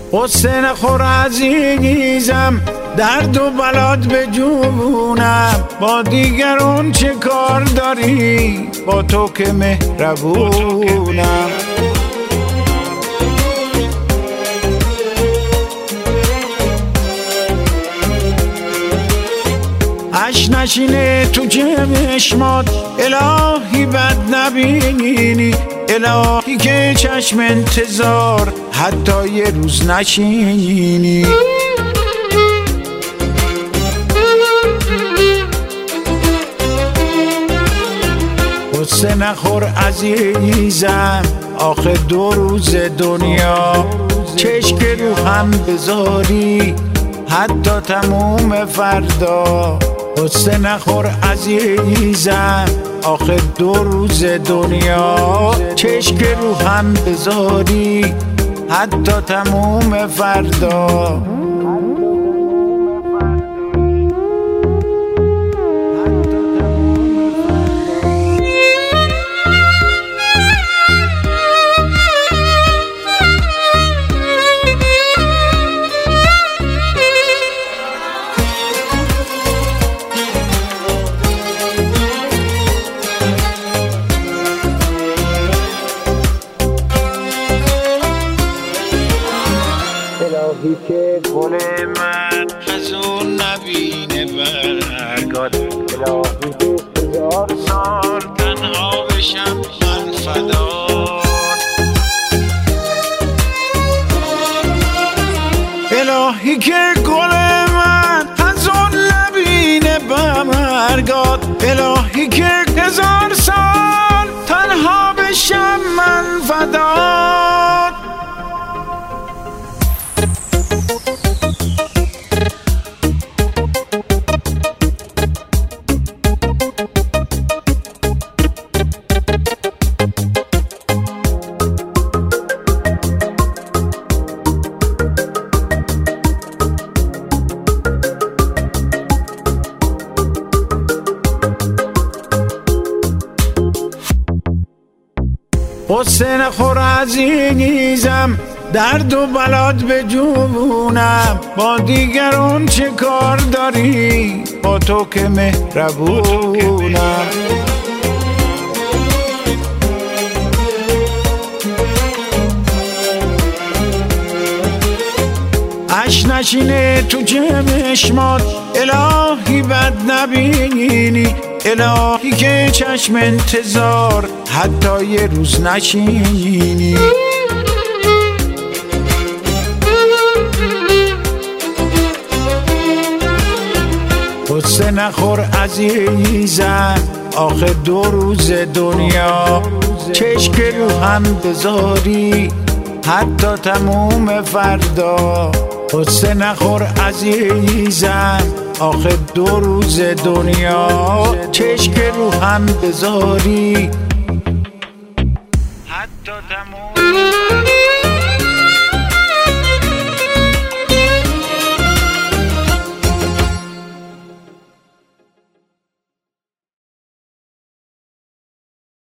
قصه نخور عزیزم، درد و بلاد به جونم. با دیگران چه کار داری، با تو که مهربونم. اش نشینه تو چشمات، الهی بد نبینی، الهی که چشم انتظار حتی یه روز نشینی. قصه نخور عزیزم، آخه 2 روز دنیا، چشم که رو هم بذاری حتی تموم فردا. قصه نخور عزیزم، آخه 2 روز دنیا، چشم که رو هم بذاری حتی تموم فردا. الهی که گل من از اون نبینه برگاد، الهی که 1000 سال تنها بشم من فدات. الهی که گل من از اون نبینه برگاد، الهی که 1000 سال تنها بشم من فدات. قصه نخور عزیزم، درد و بلاد به جونم. با دیگران چه کار داری، با تو که مهربونم. اش نشینه تو چشمات، الهی بد نبینی، الهی که چشم انتظار حتی یه روز نشینی. قصه نخور عزیزم، آخه 2 روز دنیا، چشم که رو هم بذاری حتی تموم فردا. قصه نخور عزیزم، آخه 2 روز دنیا، چشم که رو هم بذاری حتی تموم فردا.